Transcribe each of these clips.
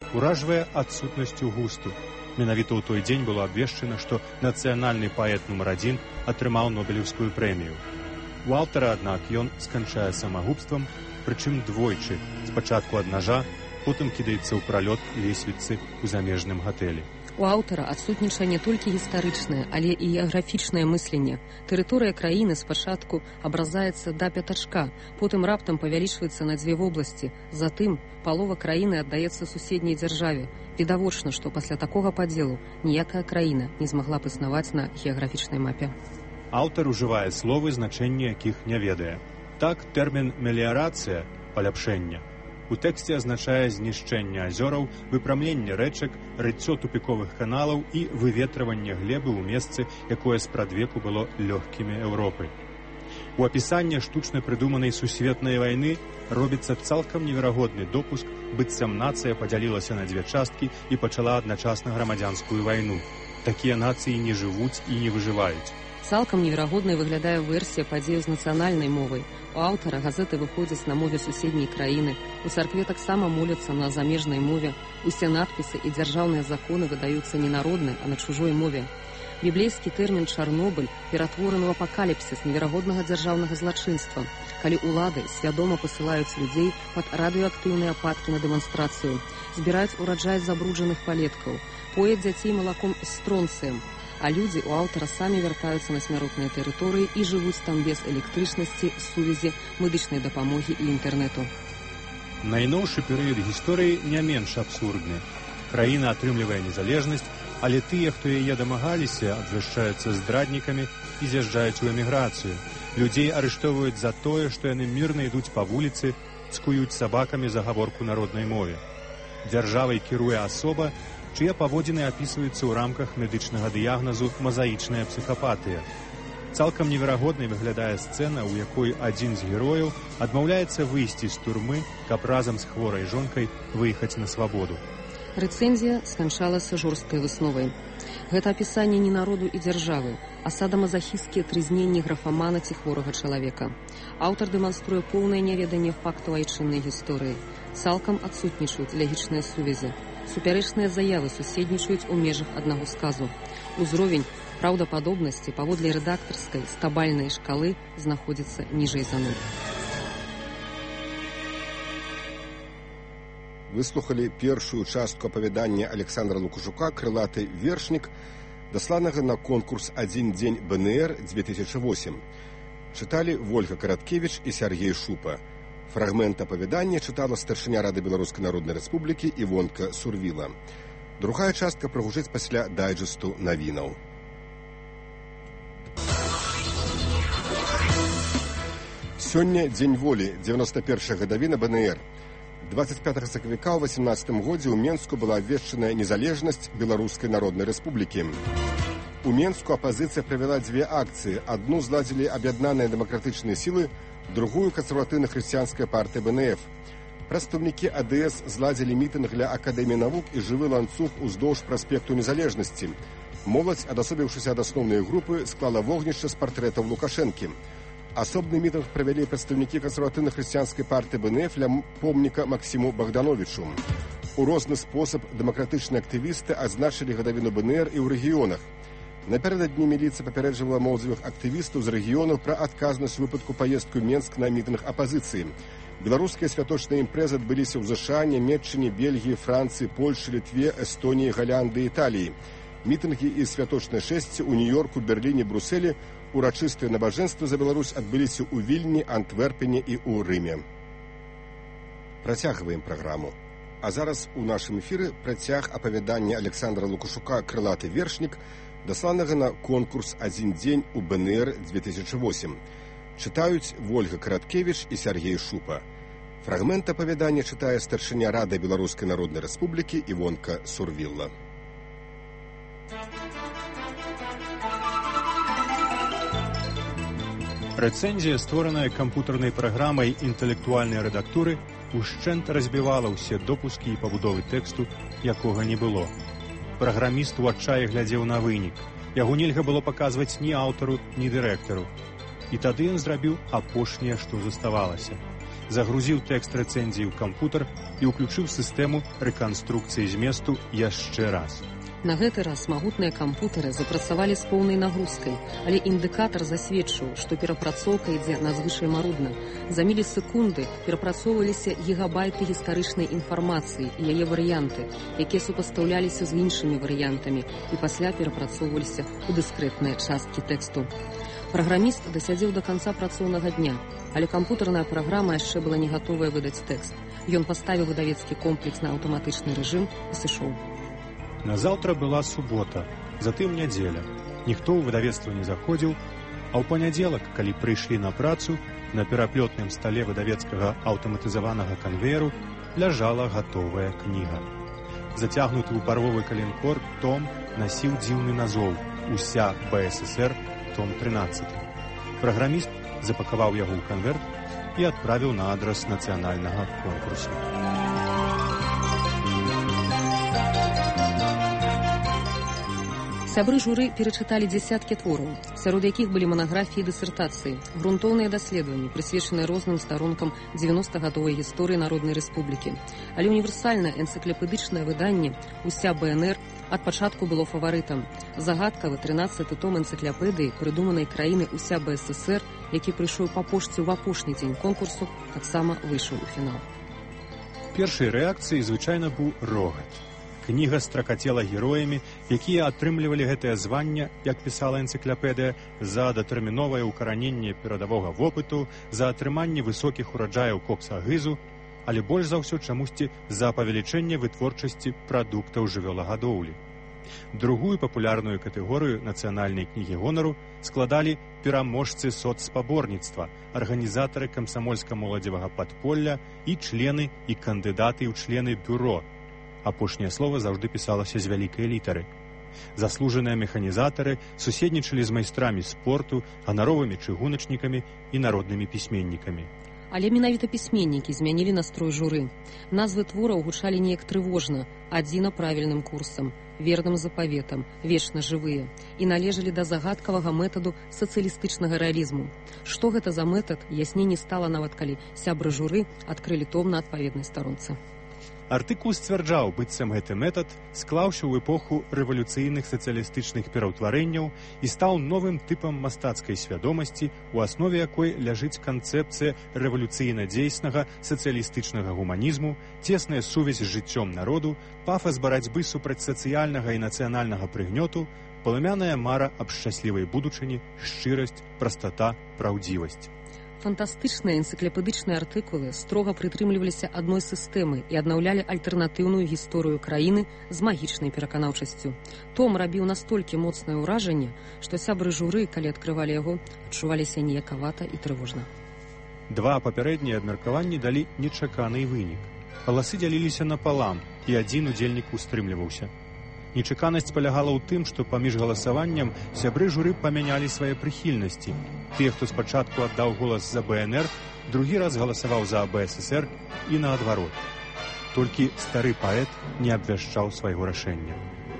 уражвае адсутнасцю густу. Менавіта ў той дзень было абвешчана, што нацыянальны паэт нумар 1 атрымаў Нобелеўскую прэмію. У аўтара, аднак, ён сканчае самагубствам, прычым двойчы, спачатку ад нажа, потым кідаецца ў пралёт лесвіцы ў замежным гатэлі. У аўтара адсутнічае не толькі гістарычнае, але і геаграфічнае мысленне. Тэрыторыя краіны спачатку абразаецца да пятачка, потым раптам павялічваецца на 2 вобласці. Затым палова краіны аддаецца суседняй дзяржаве. Відавочна, што пасля такога падзелу ніякая краіна не змагла б існаваць на геаграфічнай мапе. Аўтар ужывае словы, значэнне якіх не ведае. Так, тэрмін «меліярацыя» – паляпшэнне у тэксце азначае знішчэнне азёраў, выпрамленне рэчак, рыццё тупіковых каналаў і выветрыванне глебы ў месцы, якое спрадвеку было лёгкімі Еўропай. У апісанні штучна прыдуманай сусветнай вайны робіцца цалкам неверагодны допуск, быццам нацыя падзялілася на 2 часткі і пачала адначасна грамадзянскую вайну. Такія нацыі не жывуць і не выжываюць. Цалкам неверагоднай выглядае версія падзею з нацыянальнай мовай. У аўтара газеты выходзяць на мове суседняй краіны, у царкве таксама моляцца на замежнай мове, усе надпісы і дзяржаўныя законы выдаюцца не народнай, а на чужой мове. Біблейскі тэрмін «Чарнобыль» ператвораны ў апакаліпсіс неверагоднага дзяржаўнага злачынства, калі ўлады свядома пасылаюць людзей пад радыеактыўныя ападкі на дэманстрацыю, збіраюць ураджай забруджаных палеткаў, пояць дзяцей малаком з стронцыем, а людзі ў аўтара самі вяртаюцца на смяротныя тэрыторыі і жывуць там без электрычнасці, сувязі, медычнай дапамогі і інтэрнэту. Найноўшы перыяд гісторыі не менш абсурдны. Краіна атрымлівае незалежнасць, але тыя, хто яе дамагаліся, абвяшчаюцца здраднікамі і з'язджаюць у эміграцыю. Людзей арыштоўваюць за тое, што яны мірна ідуць па вуліцы, цкуюць сабакамі загаворку на роднай мове. Дзяржавай кіруе асоба, чыя паводзіны апісваюцца ў рамках медычнага дыягназу мазаічная псіхапатыя. Цалкам неверагоднай выглядае сцэна, у якой адзін з герояў адмаўляецца выйсці з турмы, каб разам з хворай жонкай выехаць на свабоду. Рэцэнзія сканчалася жорсткай высновай. Гэта апісанне не народу і дзяржавы, а садамазахісцкія трызненні графамана ці хворага чалавека. Аўтар дэманструе поўнае няведанне фактаў айчыннай гісторыі. Цалкам адсутнічаюць лягічныя сувязі. Супярэчныя заявы суседнічаюць у межах аднаго сказу. Узровень праўдападобнасці паводле рэдактарскай стабальнай шкалы знаходзіцца ніжэй за 0. Выслухалі першую частку апавядання Александра Лукашука «Крылаты вершнік», дасланага на конкурс «Адзін дзень БНР-2008». Чыталі Вольга Караткевіч і Сяргей Шупа. Фрагмент апавядання чытала старшыня Рады Беларускай Народнай Рэспублікі Івонка Сурвіла. Другая частка прагучыць пасля дайджэсту навінаў. Сёння дзень волі, 91-ша гадавіна БНР. 25 сакавіка ў 18 годзе ў Менску была абвешчаная незалежнасць Беларускай Народнай Рэспублікі. У Менску апазіцыя правяла 2 акцыі. Адну зладзілі аб'яднаныя дэмакратычныя сілы, другую кансерватыўна-хрысціянская партыя БНФ. Прадстаўнікі АДС зладзілі мітынг ля Акадэміі навук і жывы ланцуг уздоўж праспекту Незалежнасці. Моладзь, адасобіўшыся ад асноўнай групы, склала вогнішча з партрэтаў Лукашэнкі. Асобны мітынг правялі прадстаўнікі кансерватыўна-хрысціянскай партыі БНФ ля помніка Максіму Богдановичу. У розны спосаб дэмакратычныя актывісты адзначылі гадавіну БНР і ў рэгіёнах. Напярэдадні міліцыя папярэджвала моладзевых актывістаў з рэгіёнаў пра адказнасць у выпадку паездку ў Менск на мітынг апазіцыі. Беларускія святочныя імпрэзы адбыліся ў ЗША, Нямецчыне, Бельгіі, Францыі, Польшы, Літве, Эстоніі, Галандыі, Італіі. Мітынгі і святочныя шэсці ў Нью-Йорку, Берліне, Брусэлі, урачыстыя набажэнствы за Беларусь адбыліся ў Вільні, Антверпене і ў Рыме. Працягваем праграму. А зараз у нашым эфіры працяг апавядання Александра Лукашука «Крылаты вершнік», дасланага на конкурс «Адзін дзень» у БНР-2008. Чытаюць Вольга Караткевіч і Сяргей Шупа. Фрагмент апавядання чытае старшыня Рады Беларускай Народнай Рэспублікі Івонка Сурвіла. Рэцэнзія, створаная кампутарнай праграмай інтэлектуальнай рэдактуры, ушчэнт разбівала ўсе допускі і пабудовы тэксту, якога не было. Праграміст у адчаі глядзеў на вынік. Яго нельга было паказваць ні аўтару, ні дырэктару. І тады ён зрабіў апошняе, што заставалася. загрузіў тэкст рэцэнзіі ў кампутар і ўключыў сістэму рэканструкцыі зместу яшчэ раз. На гэты раз магутныя кампутары запрацавалі з поўнай нагрузкай, але індыкатар засведчыў, што перапрацоўка ідзе надзвычай марудна. За мілісекунды перапрацоўваліся гігабайты гістарычнай інфармацыі і яе варыянты, якія супастаўляліся з іншымі варыянтамі і пасля перапрацоўваліся ў дыскрэтныя часткі тэксту. Праграміст дасядзеў да канца працоўнага дня, але кампутарная праграма яшчэ была не гатовая выдаць тэкст. Ён паставіў выдавецкі комплекс на аўтаматычны рэжым і сышоў. Назаўтра была субота, затым нядзеля. Ніхто ў выдавецтва не заходзіў, а ў панядзелак, калі прыйшлі на працу, на пераплётным стале выдавецкага аўтаматызаванага канвееру ляжала гатовая кніга. Зацягнуты ў барвовы калінкор том насіў дзіўны назоў «Уся БССР, том 13». Праграміст запакаваў яго ў канверт і адправіў на адрас нацыянальнага конкурсу. Сябры журы перачыталі дзясяткі твораў, сярод якіх былі манаграфіі і дысертацыі, грунтоўныя даследаванні, прысвечаныя розным старонкам 90-гадовай гісторыі Народнай Рэспублікі. Але універсальнае энцыклапедычнае выданне «Уся БНР» ад пачатку было фаварытам. Загадкавы 13-й том энцыклапедыі прыдуманай краіны «Уся БССР», які прыйшоў па пошце ў апошні дзень конкурсу, таксама выйшаў у фінал. Першай рэакцыяй звычайна быў рогат. Кніга стракацела героямі, якія атрымлівалі гэтае званне, як пісала энцыклапедыя, за датэрміновае ўкараненне перадавога вопыту, за атрыманне высокіх ураджаяў коксагызу, але больш за ўсё чамусьці за павелічэнне вытворчасці прадуктаў жывёлагадоўлі. Другую папулярную катэгорыю нацыянальнай кнігі гонару складалі пераможцы соцспаборніцтва, арганізатары камсамольска-моладзевага падполля і члены і кандыдаты ў члены бюро. Апошняе слова заўжды пісалася з вялікай літары. Заслужаныя механізатары суседнічалі з майстрамі спорту, ганаровымі чыгуначнікамі і народнымі пісьменнікамі. Але менавіта пісьменнікі змянілі настрой журы. Назвы твораў гучалі неяк трывожна, адзіна правільным курсам, верным запаветам, вечна жывыя, і належалі да загадкавага метаду сацыялістычнага рэалізму. Што гэта за метад, ясней не стала нават калі сябры журы адкрылі том на адпаведнай старонцы. Артыкул сцвярджаў, быццам гэты метад склаўся ў эпоху рэвалюцыйных сацыялістычных пераўтварэнняў і стаў новым тыпам мастацкай свядомасці, у аснове якой ляжыць канцэпцыя рэвалюцыйна-дзейснага сацыялістычнага гуманізму, цесная сувязь з жыццём народу, пафас барацьбы супраць сацыяльнага і нацыянальнага прыгнёту, палымяная мара аб шчаслівай будучыні, шчырасць, прастата, праўдзівасць. Фантастычныя энцыклапедычныя артыкулы строга прытрымліваліся адной сістэмы і аднаўлялі альтэрнатыўную гісторыю краіны з магічнай пераканаўчасцю. Том рабіў настолькі моцнае ўражанне, што сябры журы, калі адкрывалі яго, адчуваліся ніякавата і трывожна. Два папярэднія абмеркаванні далі нечаканы вынік. Галасы дзяліліся напалам, і адзін удзельнік устрымліваўся. Нечаканасць палягала ў тым, што паміж галасаваннем сябры журы памянялі свае прыхільнасці. Тыя, хто спачатку аддаў голас за БНР, другі раз галасаваў за БССР і наадварот. Толькі стары паэт не абвяшчаў свайго рашэння.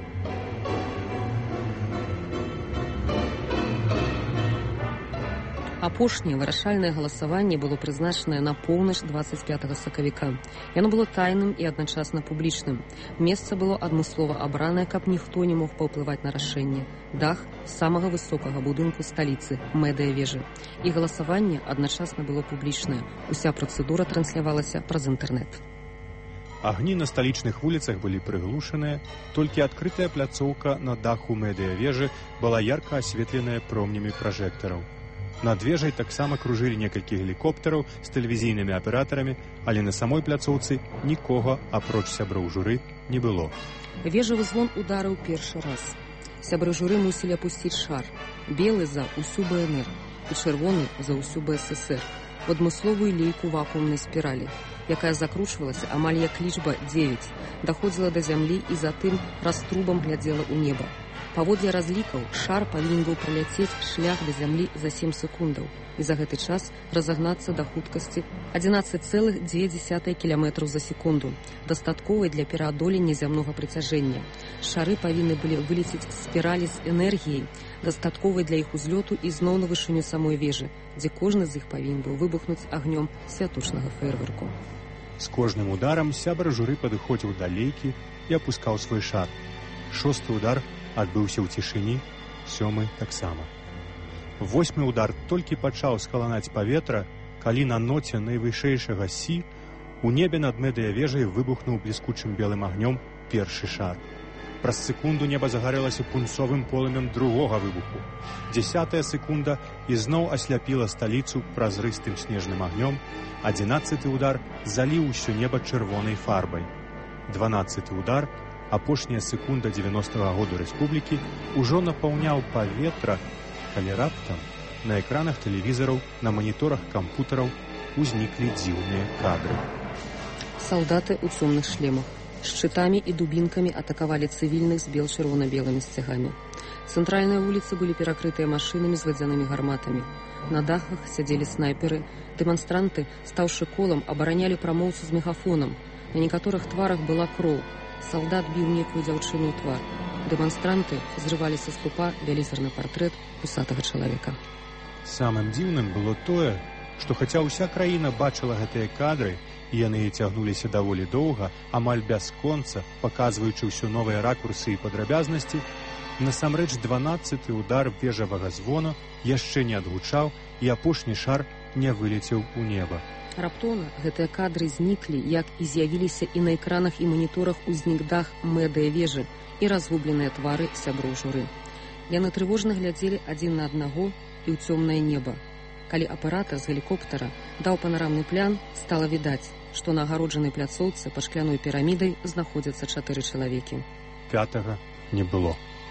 Апошняе вырашальнае галасаванне было прызначанае на поўнач 25 сакавіка. Яно было тайным і адначасна публічным. Месца было адмыслова абранае, каб ніхто не мог паўплываць на рашэнне. Дах самага высокага будынку сталіцы, медыявежы. І галасаванне адначасна было публічнае. Уся працэдура транслявалася праз інтэрнэт. Агні на сталічных вуліцах былі прыглушаныя, толькі адкрытая пляцоўка на даху медыявежы была ярка асветленая промнямі пражэктараў. Над вежай таксама кружылі некалькі гелікоптараў з тэлевізійнымі аператарамі, але на самой пляцоўцы нікога, апроч сяброў журы, не было. Вежавы звон ударыў першы раз. Сябры журы мусілі апусціць шар. Белы за ўсю БНР і чырвоны за ўсю БССР. У адмысловую лейку вакуумнай спіралі, якая закручвалася амаль як лічба 9, даходзіла да зямлі і затым раструбам глядзела ў неба. Паводле разлікаў, шар павінен быў праляцець шлях да зямлі за 7 секундаў і за гэты час разагнацца да хуткасці 11,2 км за секунду, дастатковай для пераадолення зямнога прыцяжэння. Шары павінны былі вылецець з спіралі з энергіяй, дастатковай для іх узлёту і зноў на вышыню самой вежы, дзе кожны з іх павінен быў выбухнуць агнём святочнага феерверку. З кожным ударам сябра журы падыходзіў да лейкі і апускаў свой шар. 6-й удар адбыўся ў цішыні, 7-й таксама. 8-й удар толькі пачаў скаланаць паветра, калі на ноце найвышэйшага сі у небе над медыявежай выбухнуў бліскучым белым агнём першы шар. Праз секунду неба загарэлася пунцовым полымем другога выбуху. 10-я секунда ізноў асляпіла сталіцу празрыстым снежным агнём, 11-й удар заліў усё неба чырвонай фарбай. 12-й удар, апошняя секунда 90-го году рэспублікі, ужо напаўняў паветра, калі раптам на экранах тэлевізараў, на маніторах кампутараў узніклі дзіўныя кадры. Салдаты ў цёмных шлемах з шчытамі і дубінкамі атакавалі цывільных з бел-чырвона-белымі сцягамі. Цэнтральныя вуліцы былі перакрытыя машынамі з вадзянымі гарматамі. На дахах сядзелі снайперы. Дэманстранты, стаўшы колам, абаранялі прамоўцу з мегафонам. На некаторых тварах была кроў. Салдат біў некую дзяўчыну ў твар. Дэманстранты зрывалі са слупа вялізарны партрэт вусатага чалавека. Самым дзіўным было тое, што хаця ўся краіна бачыла гэтыя кадры, і яны цягнуліся даволі доўга, амаль бясконца, паказваючы ўсё новыя ракурсы і падрабязнасці, насамрэч 12-й удар вежавага звона яшчэ не адгучаў, і апошні шар не вылецеў у неба. Раптоўна гэтыя кадры зніклі, як і з'явіліся і на экранах і маніторах узнік дах медыявежы і разгубленыя твары сяброў журы. Яны трывожна глядзелі адзін на аднаго і ў цёмнае неба. Калі аператар з гелікоптара даў панарамны план, стала відаць, што на агароджанай пляцоўцы па шкляной пірамідай знаходзяцца 4 чалавекі. 5-го не было.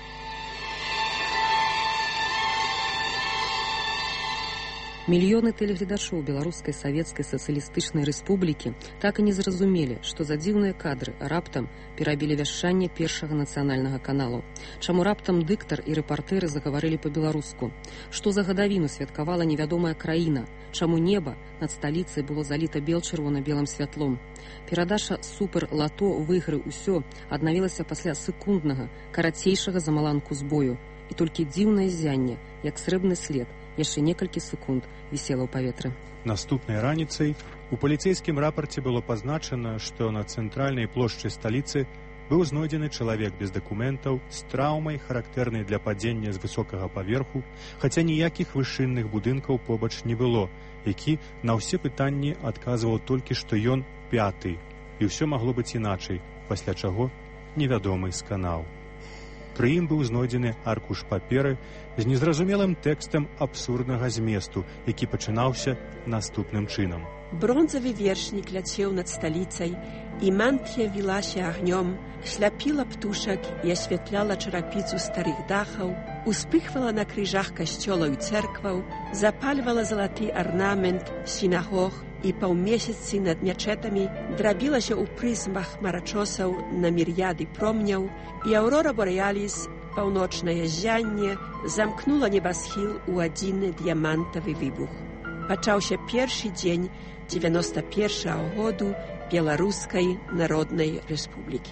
Мільёны тэлегледачоў Беларускай Савецкай Сацыялістычнай Рэспублікі так і не зразумелі, што за дзіўныя кадры раптам перабілі вяшчанне першага нацыянальнага каналу. Чаму раптам дыктар і рэпартэры загаварылі па-беларуску? Што за гадавіну святкавала невядомая краіна? Чаму неба над сталіцай было заліта бел-чырвона-белым святлом? Перадача супер-лато «Выйграй усё» аднавілася пасля секунднага, карацейшага за маланку збою. І толькі дзіўнае ззянне, як срэбны след, яшчэ некалькі секунд вісела ў паветры. Наступнай раніцай у паліцейскім рапарце было пазначана, што на цэнтральнай плошчы сталіцы быў знойдзены чалавек без дакументаў з траўмай, характэрнай для падзення з высокага паверху, хаця ніякіх вышынных будынкаў побач не было, які на ўсе пытанні адказваў толькі, што ён 5-й, і ўсё магло быць іначай, пасля чаго невядомы сканаў. Пры ім быў знойдзены аркуш паперы з незразумелым тэкстам абсурднага зместу, які пачынаўся наступным чынам. Бронзавы вершнік ляцеў над сталіцай, і мантыя вілася агнём, шляпіла птушак і асвятляла чарапіцу старых дахаў, успыхвала на крыжах касцёлаў і цэркваў, запальвала залаты арнамент сінагог і паўмесяцы над мячэтамі, драбілася ў прызмах марачосаў на мір'яды промняў, і аўрора бореаліс, паўночнае ззянне, замкнула небасхіл у адзіны дыямантавы выбух. Пачаўся першы дзень 91-го году Беларускай Народнай Рэспублікі.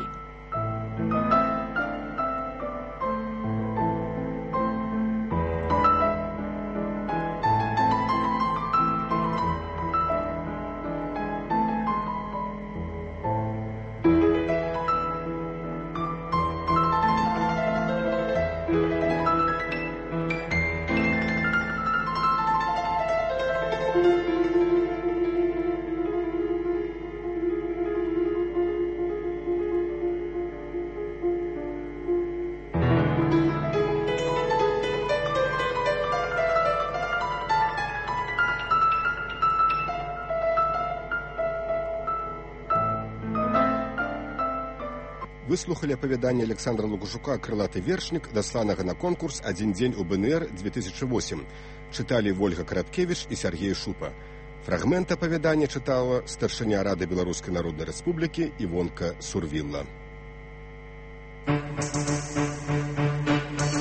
Выслухалі апавяданне Александра Лукашука «Крылаты вершнік», дасланага на конкурс «Адзін дзень у БНР 2008». Чыталі Вольга Караткевіч і Сергей Шупа. Фрагмент апавядання чытала старшыня Рады Беларускай Народнай Рэспублікі Івонка Сурвілла.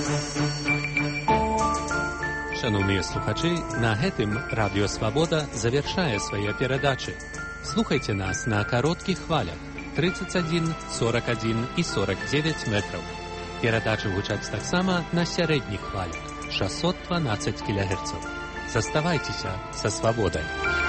Шановныя слухачы, на гэтым Радыё Свабода завяршае свае перадачы. Слухайце нас на кароткіх хвалях 31, 41 і 49 метраў. Перадачы гучаць таксама на сярэдніх хвалях 612 кГц. Заставайцеся са свабодай.